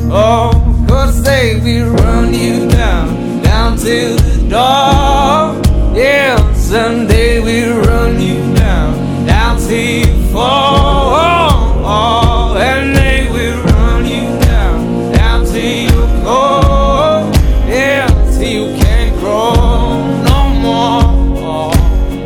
Oh, 'cause they will run you down to the door. Yeah, someday we